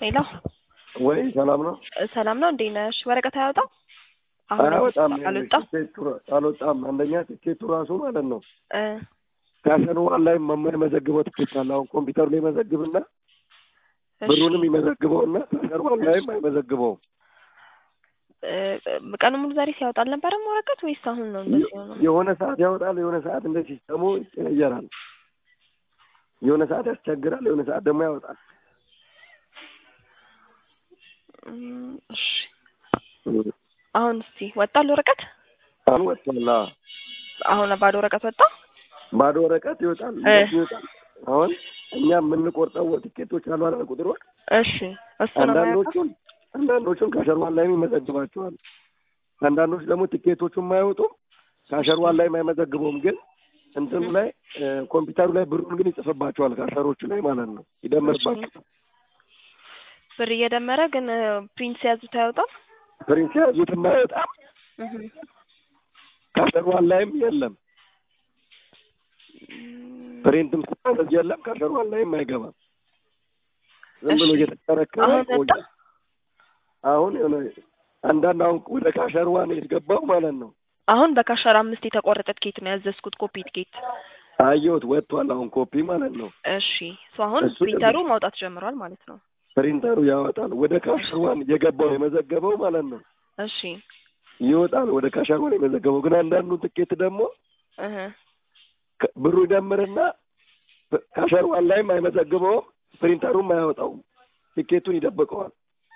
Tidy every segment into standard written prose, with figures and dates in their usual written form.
ሄሎ ወይ ሰላም ነው? ሰላም ነው። እንዴት ነሽ? ወረቀት አያወጣም? አሁን አያወጣም። አልወጣም። አልወጣም። አንደኛ ትኬቱ ራሱ ማለት ነው ካሸንዋን ላይ የማይመዘግበው ትኬት አለ። አሁን ኮምፒውተር ላይ መዘግብና ብሩንም ይመዘግበውና ካሸንዋን ላይም አይመዘግበውም። ቀኑ ሙሉ ዛሬ ሲያወጣ አልነበረም ወረቀት ወይስ አሁን ነው እንደዚህ ሆነው? የሆነ ሰዓት ያወጣል፣ የሆነ ሰዓት እንደ ሲስተሙ ይቀየራል። የሆነ ሰዓት ያስቸግራል፣ የሆነ ሰዓት ደግሞ ያወጣል። እሺ አሁን እስቲ ወጣል ወረቀት? አሁን ወጣላ። አሁን ባዶ ወረቀት ወጣ? ባዶ ወረቀት ይወጣል። አሁን እኛ የምንቆርጠው ትኬቶች አሉ አይደል? ቁጥሮች። እሺ እሱ ነው። አንዳንዶቹን ካሸርዋን ላይ ይመዘግባቸዋል። አንዳንዶች ደግሞ ትኬቶቹን የማይወጡም ካሸርዋን ላይ የማይመዘግበውም፣ ግን እንትኑ ላይ ኮምፒውተሩ ላይ ብሩን ግን ይጽፍባቸዋል። ካሸሮቹ ላይ ማለት ነው ይደመርባቸዋል። ብር እየደመረ ግን ፕሪንት ሲያዙት አይወጣም። ፕሪንት ሲያዙት አይወጣም። ካሸርዋን ላይም የለም። ፕሪንትም ሲያዝ የለም። ካሸርዋን ላይም አይገባም። ዝም ብሎ እየተከረከረ ቆየ። አሁን የሆነ አንዳንድ አሁን ወደ ካሸርዋን የተገባው ማለት ነው። አሁን በካሸር 5 የተቆረጠ ትኬት ነው ያዘዝኩት፣ ኮፒ ትኬት አየሁት፣ ወጥቷል። አሁን ኮፒ ማለት ነው። እሺ አሁን ፕሪንተሩ ማውጣት ጀምሯል ማለት ነው። ፕሪንተሩ ያወጣል። ወደ ካሸርዋን የገባው የመዘገበው ማለት ነው። እሺ ይወጣል ወደ ካሸርዋን የመዘገበው። ግን አንዳንዱ ትኬት ደግሞ ብሩ ይደምርና ካሸርዋን ላይም አይመዘግበውም፣ ፕሪንተሩም አያወጣውም፣ ትኬቱን ይደብቀዋል።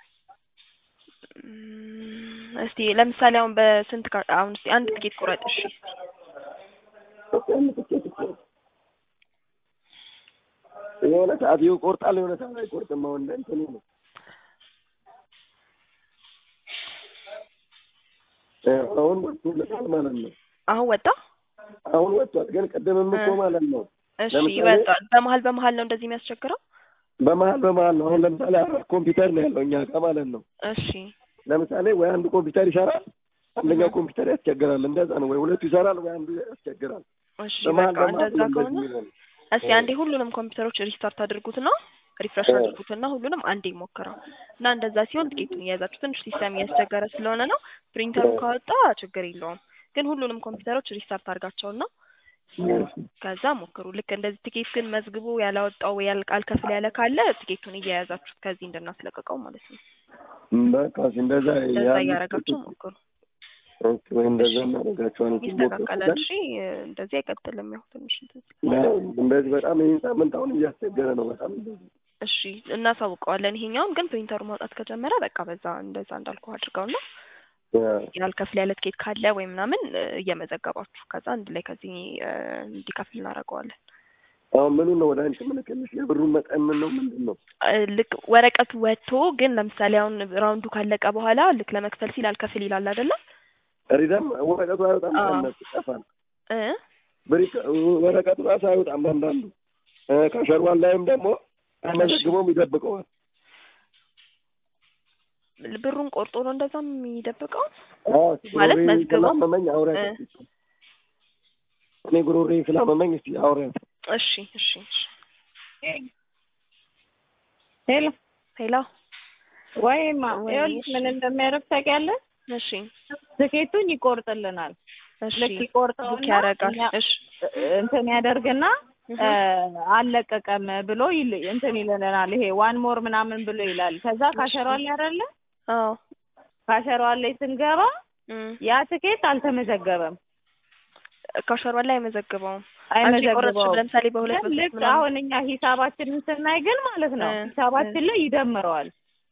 እስቲ ለምሳሌ አሁን በስንት አሁን እስቲ አንድ ትኬት ቁረጥ። እሺ የሆነ ሰዓት ይቆርጣል፣ የሆነ ሰዓት አይቆርጥም። አሁን እንትን ነው አሁን ወጥቷል ማለት ነው። አሁን ወጣ። አሁን ወጥቷል። ግን ቀደምም እኮ ማለት ነው። እሺ ይወጣል። በመሀል ነው እንደዚህ የሚያስቸግረው። በመሀል ነው። አሁን ለምሳሌ ኮምፒውተር ነው ያለው እኛ ጋር ማለት ነው። እሺ ለምሳሌ ወይ አንዱ ኮምፒውተር ይሰራል፣ አንደኛው ኮምፒውተር ያስቸግራል። እንደዛ ነው። ወይ ሁለቱ ይሰራል ወይ አንዱ ያስቸግራል። እሺ በቃ እንደዛ ከሆነ እስቲ አንዴ ሁሉንም ኮምፒውተሮች ሪስታርት አድርጉትና ሪፍሬሽ አድርጉትና ሁሉንም አንዴ ሞክረው እና እንደዛ ሲሆን ጥቂቱን እያያዛችሁ ትንሽ ሲስተም እያስቸገረ ስለሆነ ነው። ፕሪንተሩን ካወጣ ችግር የለውም። ግን ሁሉንም ኮምፒውተሮች ሪስታርት አድርጋቸውና ከዛ ሞክሩ። ልክ እንደዚህ ትኬት ግን መዝግቡ ያላወጣው ያልቃል ከፍል ያለ ካለ ትኬቱን እያያዛችሁ ከዚህ እንድናስለቀቀው ማለት ነው። በቃ እንደዛ ያያረጋችሁ ሞክሩ። ኦኬ ወይ እንደዛ እናደርጋቸዋለን። ይስተካከላል። እሺ እንደዚህ አይቀጥልም። ያው ትንሽ እንደዚህ በጣም ይሄን ሳምንት አሁን እያስቸገረ ነው በጣም። እሺ እናሳውቀዋለን። ይሄኛውን ግን ፕሪንተሩ ማውጣት ከጀመረ በቃ በዛ እንደዛ እንዳልኩ አድርገውና ያልከፍል ያለ ትኬት ካለ ወይ ምናምን እየመዘገባችሁ ከዛ አንድ ላይ ከዚህ እንዲከፍል እናደርገዋለን። አሁን ምኑ ነው ወደ አንቺ ምንከልሽ የብሩን መጠን ምን ነው ምንድን ነው? ልክ ወረቀቱ ወጥቶ ግን ለምሳሌ አሁን ራውንዱ ካለቀ በኋላ ልክ ለመክፈል ሲል አልከፍል ይላል አይደለ? ሪደም ወረቀቱ አይወጣም ማለት ይጠፋል። ወረቀቱ ራሱ አይወጣም። አንዳንዱ ካሸርዋን ላይም ደግሞ አይመዘግበውም፣ ይደብቀዋል። ብሩን ቆርጦ ነው እንደዛም የሚደብቀው ማለት መዝግበው መመኝ አውሪያት። እኔ ጉሮሬ ስላመመኝ እስቲ አውሪያት። እሺ ሄሎ ወይማ ይኸውልሽ ምን እንደሚያደርግ ታውቂያለሽ? እሺ ትኬቱን ይቆርጥልናል። ልክ ይቆርጠውና ያረጋል። እሺ እንትን ያደርግና አለቀቀም ብሎ እንትን ይለናል። ይሄ ዋን ሞር ምናምን ብሎ ይላል። ከዛ ካሸሯል አይደለ? አዎ ካሸሯል ላይ ስንገባ ያ ትኬት አልተመዘገበም። ካሸሯል ላይ አይመዘግበውም። ለምሳሌ በሁለት ልክ አሁን እኛ ሂሳባችንን ስናይ ግን ማለት ነው ሂሳባችን ላይ ይደምረዋል።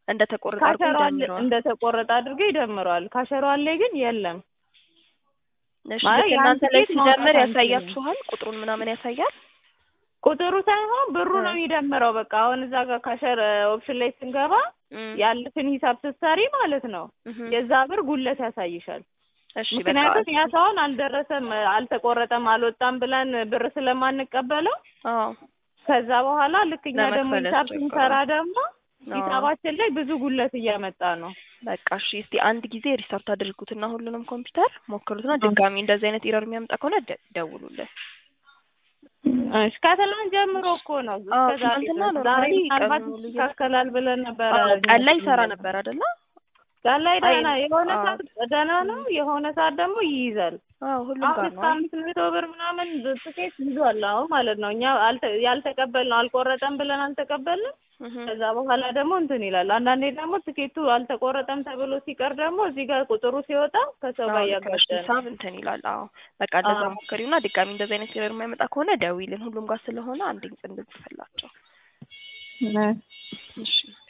እንደተቆረጠ አድርገው ይደምረዋል። ካሸሯል ላይ ግን የለም። እሺ እናንተ ላይ ሲደምር ያሳያችኋል? ቁጥሩን ምናምን ያሳያል? ቁጥሩ ሳይሆን ብሩ ነው የሚደምረው። በቃ አሁን እዛ ጋር ካሸር ኦፕሽን ላይ ስንገባ ያሉትን ሂሳብ ስትሰሪ ማለት ነው የዛ ብር ጉለት ያሳይሻል። እሺ ምክንያቱም ያ ሰውን አልደረሰም፣ አልተቆረጠም፣ አልወጣም ብለን ብር ስለማንቀበለው ከዛ በኋላ ልክኛ ደግሞ ሂሳብ ስንሰራ ደግሞ ሂሳባችን ላይ ብዙ ጉለት እያመጣ ነው። በቃ እሺ እስቲ አንድ ጊዜ ሪስታርት አድርጉትና ሁሉንም ኮምፒውተር ሞክሩትና ድጋሚ እንደዚህ አይነት ኢረር የሚያመጣ ከሆነ ደውሉልን። እሺ ከትላንት ጀምሮ እኮ ነው እስከዛሬ ዛሬ ምናልባት ይስተካከላል ብለን ነበር። ቀን ላይ ይሰራ ነበር አይደለ? ቀን ላይ ደህና የሆነ ሰዓት ደህና ነው፣ የሆነ ሰዓት ደግሞ ይይዛል። ሁሉም ጋር ነው። 500 ብር ምናምን ትኬት ይዟል አሁን ማለት ነው። እኛ ያልተቀበልነው አልቆረጠም ብለን አልተቀበልንም። ከዛ በኋላ ደግሞ እንትን ይላል። አንዳንዴ ደግሞ ትኬቱ አልተቆረጠም ተብሎ ሲቀር ደግሞ እዚህ ጋር ቁጥሩ ሲወጣ ከሰው ጋር ያጋጨን ሂሳብ እንትን ይላል። በቃ እንደዛ ሞክሪውና ድጋሚ እንደዛ አይነት ነገር የማይመጣ ከሆነ ደውይልን። ሁሉም ጋር ስለሆነ አንድ እንጽፍላቸው። እሺ